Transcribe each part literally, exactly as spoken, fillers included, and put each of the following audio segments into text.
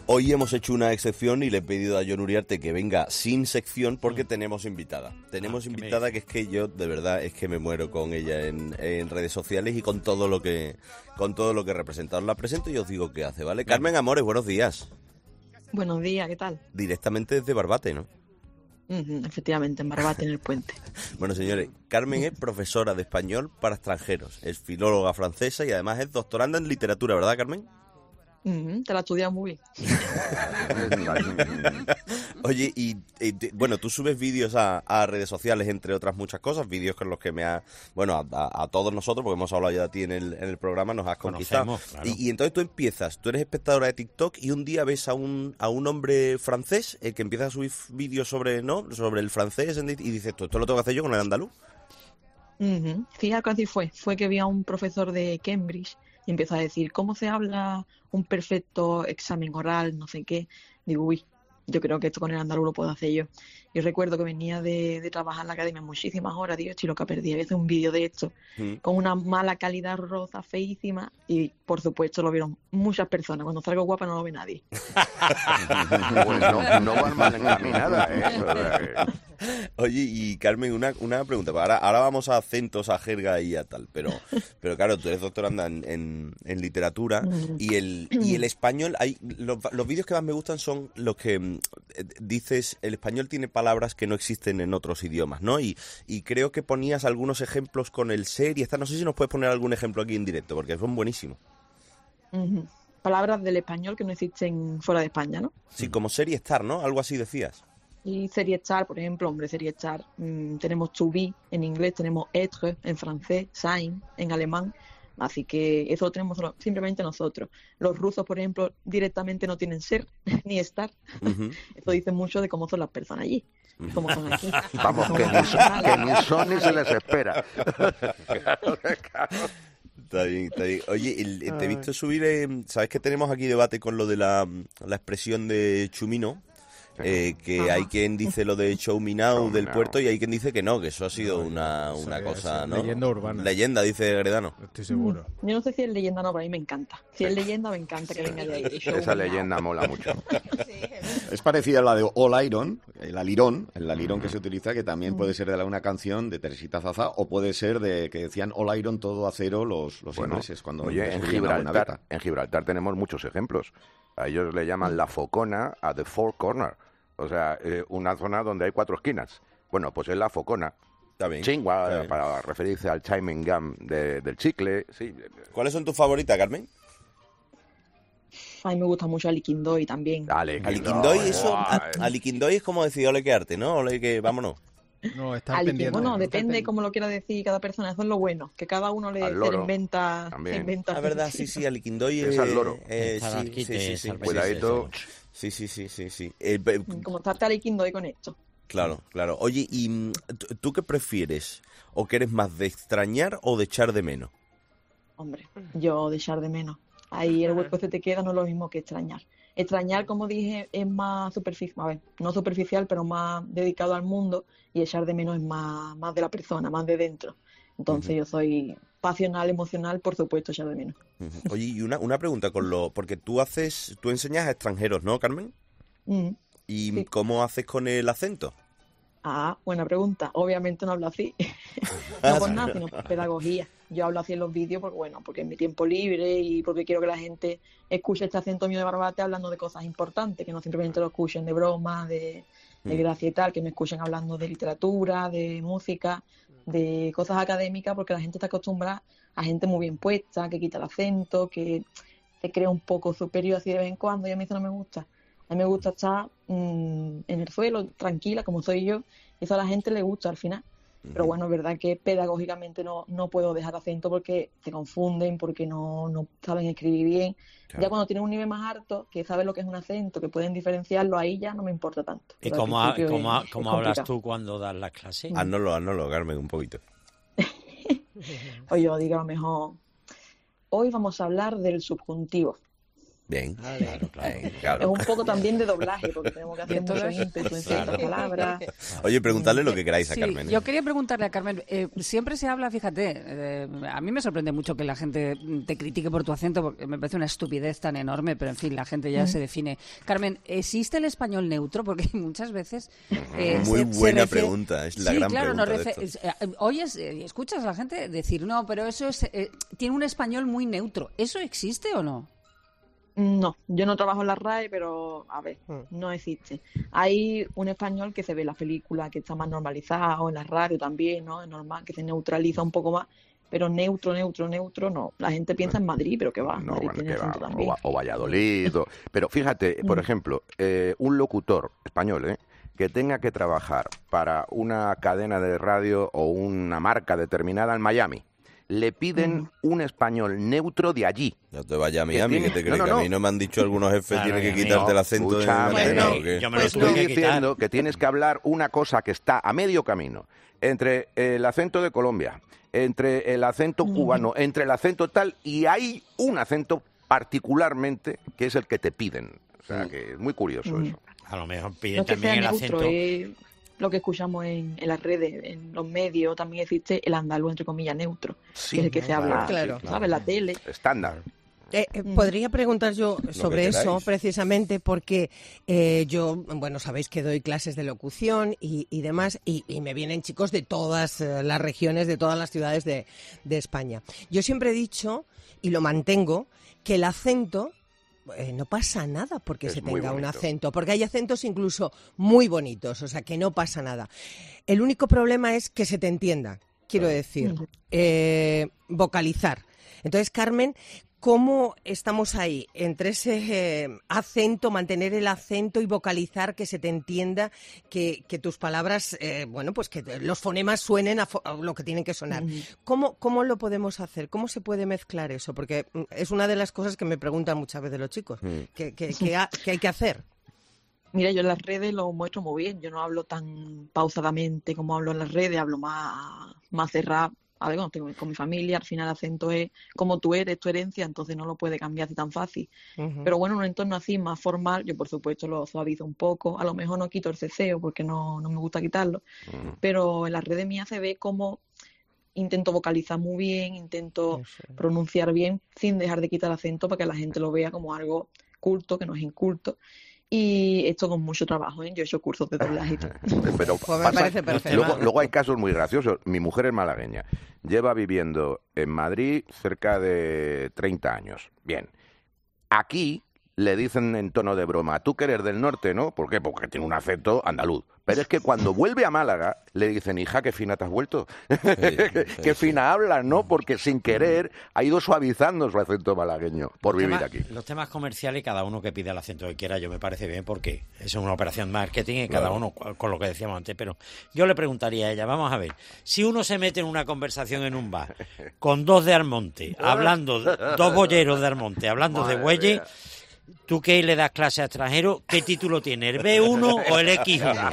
Hoy hemos hecho una excepción y le he pedido a Jon Uriarte que venga sin sección porque mm. tenemos invitada. Tenemos ah, invitada que es que yo, de verdad, es que me muero con ella en, en redes sociales y con todo lo que con todo lo que representa. Os la presento y os digo qué hace, ¿vale? Bien. Carmen Amores, buenos días. Buenos días, ¿qué tal? Directamente desde Barbate, ¿no? Uh-huh, efectivamente, en Barbate, en el puente. Bueno, señores, Carmen es profesora de español para extranjeros, es filóloga francesa y además es doctoranda en literatura, ¿verdad, Carmen? Uh-huh, te la estudias muy bien. Oye, y, y bueno, tú subes vídeos a, a redes sociales, entre otras muchas cosas, vídeos con los que me ha, bueno, a, a, a todos nosotros, porque hemos hablado ya de ti en el, en el programa, nos has conquistado. Conocemos, claro. y, y entonces tú empiezas, tú eres espectadora de TikTok y un día ves a un a un hombre francés eh, que empieza a subir vídeos sobre, ¿no? Sobre el francés y dices, esto, esto lo tengo que hacer yo con el andaluz. Uh-huh. Fíjate que así fue, fue que vi a un profesor de Cambridge y empezó a decir, ¿cómo se habla un perfecto examen oral, no sé qué? Digo, uy, yo creo que esto con el andaluz lo puedo hacer yo. Y recuerdo que venía de, de trabajar en la academia muchísimas horas, digo, estoy loca perdida, voy a hacer un vídeo de esto, mm. con una mala calidad rosa, feísima, y por supuesto lo vieron muchas personas. Cuando salgo guapa no lo ve nadie. Pues no, no van mal encaminada, ¿eh? Oye, y Carmen, una, una pregunta. Ahora, ahora vamos a acentos, a jerga y a tal, pero pero claro, tú eres doctoranda en, en, en literatura y el y el español, hay los, los vídeos que más me gustan son los que eh, dices, el español tiene palabras que no existen en otros idiomas, ¿no? Y, y creo que ponías algunos ejemplos con el ser y esta, no sé si nos puedes poner algún ejemplo aquí en directo, porque son buenísimos. Uh-huh. Palabras del español que no existen fuera de España, ¿no? Sí, como ser y estar, ¿no? Algo así decías. Y sería estar, por ejemplo, hombre, sería estar, mmm, tenemos to be en inglés, tenemos être en francés, sein en alemán, así que eso lo tenemos solo, simplemente nosotros. Los rusos, por ejemplo, directamente no tienen ser ni estar. Uh-huh. Eso dice mucho de cómo son las personas allí, cómo son aquí. Vamos, que ni, son, que ni son ni se les espera. Está bien, está bien. Oye, el, te he visto subir, eh, ¿sabes que tenemos aquí debate con lo de la, la expresión de chumino? Eh, que Ajá. hay quien dice lo de show me now del puerto y hay quien dice que no, que eso ha sido una, una cosa, ¿no? Leyenda urbana. Leyenda, dice Gredano. Estoy seguro. Mm, yo no sé si es leyenda o no, pero a mí me encanta. Si es leyenda, me encanta que venga de ahí. Esa leyenda now. Mola mucho. Es parecida a la de All Iron, el alirón, el alirón que se utiliza, que también mm. puede ser de una canción de Teresita Zaza o puede ser de que decían All Iron, todo acero, los, los bueno, ingleses. Cuando oye, en Gibraltar, en Gibraltar tenemos muchos ejemplos. A ellos le llaman la focona a the four corner. O sea, eh, una zona donde hay cuatro esquinas. Bueno, pues es la focona. Está bien. Chingua, Está bien. Para referirse al chiming gum de, del chicle. Sí. ¿Cuáles son tus favoritas, Carmen? A mí me gusta mucho Aliquindoy también. Aliquindoy, eso, Aliquindoy es como decir, ole que arte, ¿no? Ole que vámonos. No, está pendiente. Bueno, depende cómo lo quiera decir cada persona. Eso es lo bueno, que cada uno le, se inventa. Se inventa la verdad, sí, sí, Aliquindoy es, es al loro. Eh, sí, sí, sí, sí. Cuidadito. Sí, sí, sí, sí, sí. Eh, como estarte Aliquindoy con esto. Claro, claro. Oye, ¿y tú qué prefieres? ¿O que eres más de extrañar o de echar de menos? Hombre, yo de echar de menos. Ahí el hueco se te queda, no es lo mismo que extrañar. Extrañar, como dije, es más superficial, a ver, no superficial, pero más dedicado al mundo, y echar de menos es más, más de la persona, más de dentro. Entonces uh-huh. yo soy pasional, emocional, por supuesto, echar de menos. Uh-huh. Oye, y una, una pregunta con lo, porque tú haces, tú enseñas a extranjeros, ¿no, Carmen? Uh-huh. ¿Y sí. cómo haces con el acento? Ah, buena pregunta. Obviamente no hablo así. No por nada, sino por pedagogía. Yo hablo así en los vídeos porque, bueno, porque es mi tiempo libre y porque quiero que la gente escuche este acento mío de Barbate hablando de cosas importantes, que no simplemente lo escuchen de broma, de, de gracia y tal, que me escuchen hablando de literatura, de música, de cosas académicas, porque la gente está acostumbrada a gente muy bien puesta, que quita el acento, que se cree un poco superior así de vez en cuando, y a mí eso no me gusta. A mí me gusta estar mmm, en el suelo, tranquila, como soy yo, y eso a la gente le gusta al final. Uh-huh. Pero bueno, es verdad que pedagógicamente no, no puedo dejar acento porque se confunden, porque no, no saben escribir bien. Claro. Ya cuando tienen un nivel más alto, que saben lo que es un acento, que pueden diferenciarlo, ahí ya no me importa tanto. ¿Y cómo, cómo, es, cómo es hablas tú cuando das las clases? Háznoslo, háznoslo, Carmen, un poquito. O yo digo a lo mejor, hoy vamos a hablar del subjuntivo. Bien, Claro, claro. Bien, claro. Es un poco también de doblaje, porque tenemos que hacer mucho ímpetu en ciertas palabras. Oye, preguntadle lo que queráis a Sí, Carmen. ¿eh? yo quería preguntarle a Carmen, eh, siempre se habla, fíjate, eh, a mí me sorprende mucho que la gente te critique por tu acento, porque me parece una estupidez tan enorme, pero en fin, la gente ya mm. se define. Carmen, ¿existe el español neutro? Porque muchas veces... Eh, Muy se, buena se refiere... pregunta, es la sí, gran claro, pregunta no de refe... esto. Oyes, eh, escuchas a la gente decir, no, pero eso es, eh, tiene un español muy neutro. ¿Eso existe o no? No, yo no trabajo en la R A E, pero a ver, no existe. Hay un español que se ve en las películas, que está más normalizado, en la radio también, ¿no? Es normal, que se neutraliza un poco más, pero neutro, neutro, neutro, no. La gente piensa en Madrid, pero que va, no, Madrid bueno, tiene que va, acento también. O, o Valladolid, o... pero fíjate, por ejemplo, eh, un locutor español, ¿eh? que tenga que trabajar para una cadena de radio o una marca determinada en Miami, le piden mm. un español neutro de allí. No te vayas a Miami, que, tiene... que te crees no, no, que a mí no me han dicho algunos jefes, claro, tienes que quitarte no, el acento escucha, de bueno, no, ¿o yo me lo pues estoy diciendo que tienes que hablar una cosa que está a medio camino entre el acento de Colombia, entre el acento mm. cubano, entre el acento tal, y hay un acento particularmente que es el que te piden. O sea, mm. que es muy curioso mm. eso. A lo mejor piden también el neutro, acento... Eh... lo que escuchamos en, en las redes, en los medios, también existe el andaluz, entre comillas, neutro, sí, que es el que se habla, claro. ¿sabes? En la tele. Estándar. Eh, eh, podría preguntar yo sobre eso precisamente porque eh, yo, bueno, sabéis que doy clases de locución y, y demás y, y me vienen chicos de todas eh, las regiones, de todas las ciudades de, de España. Yo siempre he dicho, y lo mantengo, que el acento... Eh, no pasa nada porque es se tenga un bonito. acento, porque hay acentos incluso muy bonitos, o sea que no pasa nada. El único problema es que se te entienda, quiero decir, eh, vocalizar. Entonces, Carmen, ¿cómo estamos ahí entre ese eh, acento, mantener el acento y vocalizar, que se te entienda, que, que tus palabras, eh, bueno, pues que los fonemas suenen a, fo- a lo que tienen que sonar? Uh-huh. ¿Cómo, ¿Cómo lo podemos hacer? ¿Cómo se puede mezclar eso? Porque es una de las cosas que me preguntan muchas veces los chicos. Uh-huh. ¿Qué, qué, qué, ha, ¿Qué hay que hacer? Mira, yo en las redes lo muestro muy bien. Yo no hablo tan pausadamente como hablo en las redes, hablo más, más cerrado. A ver, cuando tengo con mi familia, al final el acento es como tú eres, tu herencia, entonces no lo puede cambiar así tan fácil. Uh-huh. Pero bueno, en un entorno así más formal, yo por supuesto lo suavizo un poco. A lo mejor no quito el ceseo porque no, no me gusta quitarlo, uh-huh. pero en las redes mías se ve como intento vocalizar muy bien, intento sí. pronunciar bien sin dejar de quitar el acento para que la gente lo vea como algo culto, que no es inculto. Y esto con mucho trabajo, ¿eh? Yo he hecho cursos de doblaje. Pero pues me pasa, parece perfecto. Luego, luego hay casos muy graciosos. Mi mujer es malagueña. Lleva viviendo en Madrid cerca de treinta años. Bien. Aquí le dicen en tono de broma, tú que eres del norte, ¿no? ¿Por qué? Porque tiene un acento andaluz. Pero es que cuando vuelve a Málaga, le dicen, hija, qué fina te has vuelto. Sí, sí, qué fina sí. hablas, ¿no? Porque sin querer ha ido suavizando su acento malagueño por los vivir temas, aquí. Los temas comerciales, cada uno que pide el acento que quiera, yo me parece bien, porque eso es una operación marketing y cada claro. uno con lo que decíamos antes. Pero yo le preguntaría a ella, vamos a ver, si uno se mete en una conversación en un bar con dos de Almonte, hablando, dos bolleros de Almonte, hablando Madre de bueyes... ¿Tú qué le das clase a extranjero? ¿Qué título tiene? ¿El be uno o el equis uno?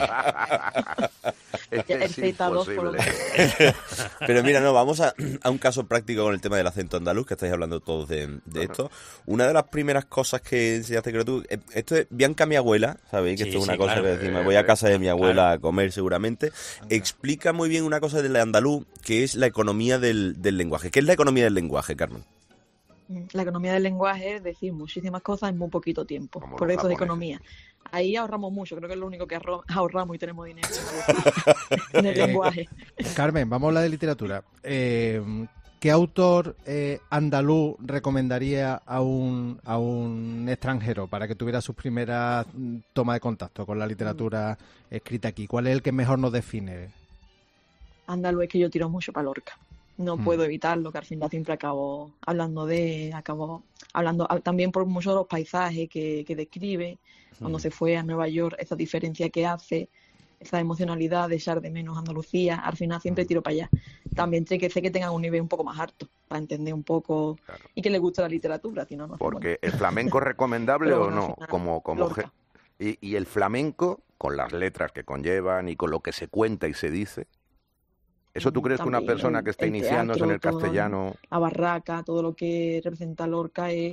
Es imposible. Pero mira, no, vamos a, a un caso práctico con el tema del acento andaluz, que estáis hablando todos de, de esto. Una de las primeras cosas que enseñaste, creo tú, esto es Bianca, mi abuela, ¿sabéis? Que sí, esto es una sí, cosa claro. que decimos, voy a casa de mi abuela claro. a comer seguramente. Explica muy bien una cosa del andaluz, que es la economía del, del lenguaje. ¿Qué es la economía del lenguaje, Carmen? La economía del lenguaje es decir muchísimas cosas en muy poquito tiempo. Como por eso es economía. Ahí ahorramos mucho, creo que es lo único que ahorramos y tenemos dinero en el eh, lenguaje. Carmen, vamos a hablar de literatura. Eh, ¿Qué autor eh, andaluz recomendaría a un, a un extranjero para que tuviera sus primeras tomas de contacto con la literatura escrita aquí? ¿Cuál es el que mejor nos define? Andaluz es que yo tiro mucho para Lorca. No mm. puedo evitarlo, que al final siempre acabo hablando de, acabo hablando también por muchos de los paisajes que, que describe, mm. cuando se fue a Nueva York, esa diferencia que hace, esa emocionalidad de echar de menos Andalucía, al final siempre tiro para allá. También sé que sé que tengan un nivel un poco más alto, para entender un poco, claro. y que les guste la literatura, si no, no. Porque el flamenco es recomendable o no, final, como, como ge- y, y el flamenco, con las letras que conllevan y con lo que se cuenta y se dice, ¿eso tú crees también, que una persona que está iniciándose en el castellano... La barraca, todo lo que representa Lorca es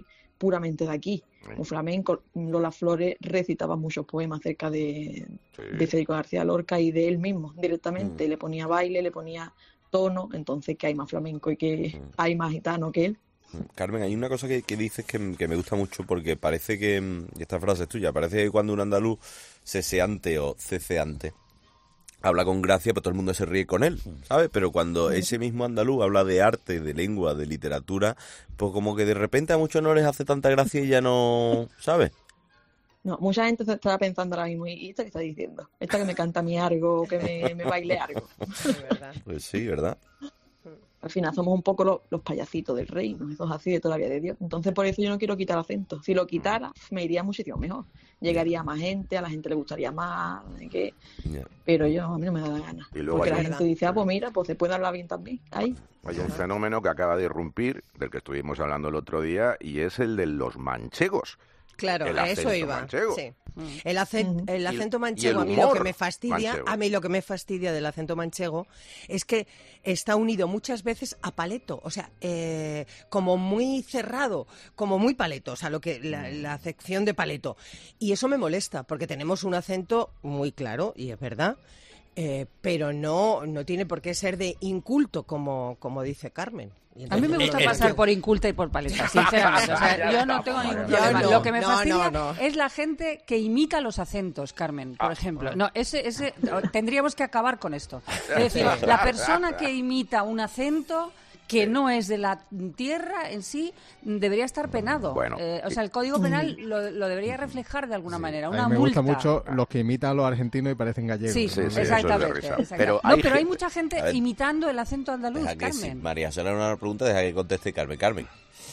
puramente de aquí. Un flamenco, Lola Flores recitaba muchos poemas acerca de, Sí. de Federico García Lorca y de él mismo directamente. Mm. Le ponía baile, le ponía tono, entonces que hay más flamenco y que Mm. hay más gitano que él. Carmen, hay una cosa que, que dices que, que me gusta mucho porque parece que, y esta frase es tuya, parece que cuando un andaluz ceseante o ceceante habla con gracia, pues todo el mundo se ríe con él, ¿sabes? Pero cuando ese mismo andaluz habla de arte, de lengua, de literatura, pues como que de repente a muchos no les hace tanta gracia y ya no, ¿sabes? No, mucha gente se estará pensando ahora mismo, ¿y esta qué está diciendo? ¿Esta que me canta a mí algo o que me, me baile algo? De verdad. Pues sí, ¿verdad? Al final somos un poco los, los payasitos del reino, esos así de toda la vida de Dios. Entonces por eso yo no quiero quitar acento. Si lo quitara, me iría muchísimo mejor. Llegaría a más gente, a la gente le gustaría más, no sé qué. Ya. Pero yo, a mí no me da la gana. Y luego Porque hay la un- gente dice, ah, pues mira, pues se puede hablar bien también. Ahí. Hay un fenómeno que acaba de irrumpir, del que estuvimos hablando el otro día, y es el de los manchegos. Claro, El a eso acento iba. manchego. Sí. El, acen- Ujú. el Y- acento y manchego, el a mí lo que humor me fastidia, manchego. a mí lo que me fastidia del acento manchego es que está unido muchas veces a paleto, o sea, eh, como muy cerrado, como muy paleto, o sea, lo que la, la acepción de paleto. Y eso me molesta, porque tenemos un acento muy claro, y es verdad, eh, pero no, no tiene por qué ser de inculto, como, como dice Carmen. Y A mí me entonces- gusta Eh, eh, pasar tú- por inculta y por paleta, sinceramente. O sea, yo no tengo ningún Yo problema. no, Lo que me no, fastidia no, no. es la gente que imita los acentos, Carmen, por ejemplo. No, ese, ese, tendríamos que acabar con esto. Es decir, la persona que imita un acento que no es de la tierra en sí debería estar penado. Bueno. Eh, o sea, el Código Penal lo, lo debería reflejar de alguna manera, A una mí me multa. gusta mucho los que imitan a los argentinos y parecen gallegos. Sí, Sí, sí, eso es de exactamente. risa. exactamente. Pero no, hay pero hay gente- mucha gente A ver. imitando el acento andaluz, Deja que sí, Carmen. María, será una pregunta, deja que conteste Carmen. Carmen.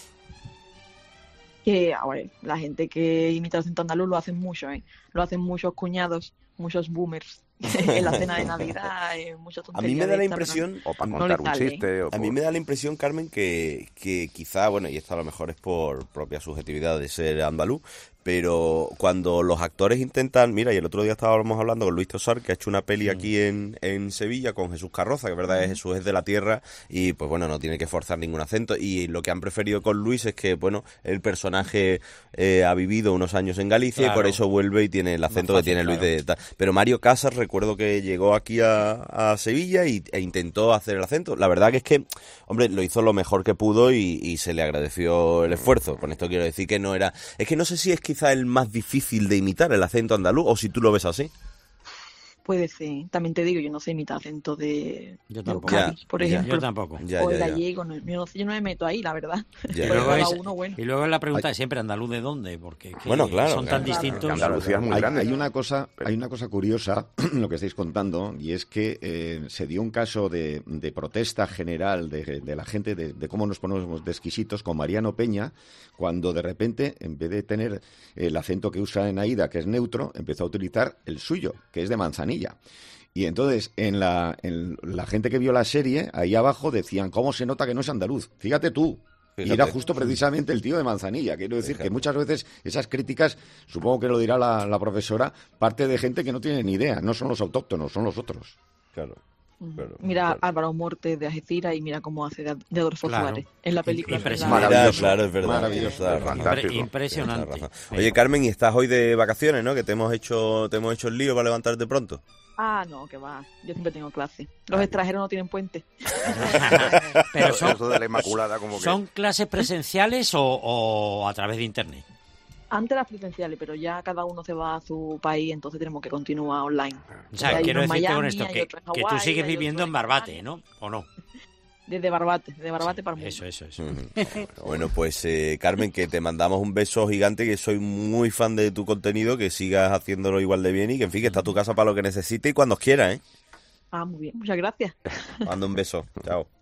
Que, a ver, la gente que imita el acento andaluz lo hacen mucho, ¿eh? Lo hacen muchos cuñados, muchos boomers. En la cena de Navidad, en muchas A mí me tonterías da la de estas, impresión... O para No contar le un sale. chiste. O A mí por- me da la impresión, Carmen, que, que quizá, bueno, y esto a lo mejor es por propia subjetividad de ser andaluz, pero cuando los actores intentan, mira, y el otro día estábamos hablando con Luis Tosar, que ha hecho una peli aquí en, en Sevilla con Jesús Carroza, que es verdad, es Jesús es de la tierra y pues bueno, no tiene que forzar ningún acento, y lo que han preferido con Luis es que, bueno, el personaje eh, ha vivido unos años en Galicia y por Claro. eso vuelve y tiene el acento fácil, que tiene Luis claro. de tal. Pero Mario Casas, recuerdo que llegó aquí a, a Sevilla y, e intentó hacer el acento. La verdad que es que, hombre, lo hizo lo mejor que pudo y, y se le agradeció el esfuerzo. Con esto quiero decir que no era... Es que no sé si es quizá el más difícil de imitar, el acento andaluz, o si tú lo ves así. Puede ser. También te digo, yo no sé imitar acento de, Yo de tampoco. Euskadi, Ya, por ya. ejemplo. Yo tampoco. Ya, o el ya, ya. gallego. No, yo, no, sé, yo no me meto ahí, la verdad. Ya. Y Pero luego, cada es, uno, bueno. y luego la pregunta es siempre, ¿andaluz de dónde? Porque es que Bueno, claro, son claro, tan claro. distintos. Andalucía es muy hay, grande. hay una cosa, hay una cosa curiosa lo que estáis contando, y es que eh, se dio un caso de, de protesta general de, de la gente de, de cómo nos ponemos de exquisitos con Mariano Peña, cuando de repente, en vez de tener el acento que usa en Aida, que es neutro, empezó a utilizar el suyo, que es de Manzanilla. Y entonces, en la, en la gente que vio la serie, ahí abajo decían, ¿cómo se nota que no es andaluz? Fíjate tú. Y Fíjate. era justo precisamente el tío de Manzanilla. Quiero decir Fíjate. que muchas veces esas críticas, supongo que lo dirá la, la profesora, parte de gente que no tiene ni idea. No son los autóctonos, son los otros. Claro. Claro, Mira claro. a Álvaro Morte de Algeciras y mira cómo hace de, de Adolfo Claro. Suárez en la película. Impresionante. ¿verdad? Maravilloso. Claro, es verdad. Maravilloso. Tienes toda la razón. Fantástico. Impre- impresionante. Tienes toda la razón. Oye, Carmen, ¿y estás hoy de vacaciones, no? Que te hemos hecho, te hemos hecho el lío para levantarte pronto. Ah, no, que va. Yo siempre tengo clase. Los extranjeros no tienen puente. Pero son, Eso de la Inmaculada como que... ¿son clases presenciales o, o a través de internet? Antes las presenciales, pero ya cada uno se va a su país, entonces tenemos que continuar online. O sea, Hay quiero uno en decirte con Miami, esto hay que, otro en que tú Hawái, sigues hay viviendo otro en en Barbate, Alemania. ¿no? ¿O no? Desde Barbate, de Barbate para el mundo. Eso, eso, eso. Ujú. Bueno, pues eh, Carmen, que te mandamos un beso gigante, que soy muy fan de tu contenido, que sigas haciéndolo igual de bien y que en fin, que está tu casa para lo que necesites y cuando quieras, ¿eh? Ah, muy bien. Muchas gracias. Mando un beso. Chao.